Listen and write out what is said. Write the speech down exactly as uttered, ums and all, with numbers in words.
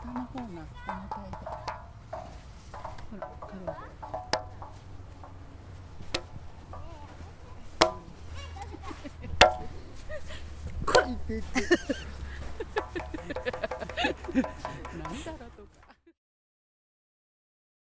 下の方が重たいで。ほら、軽い。こいてて。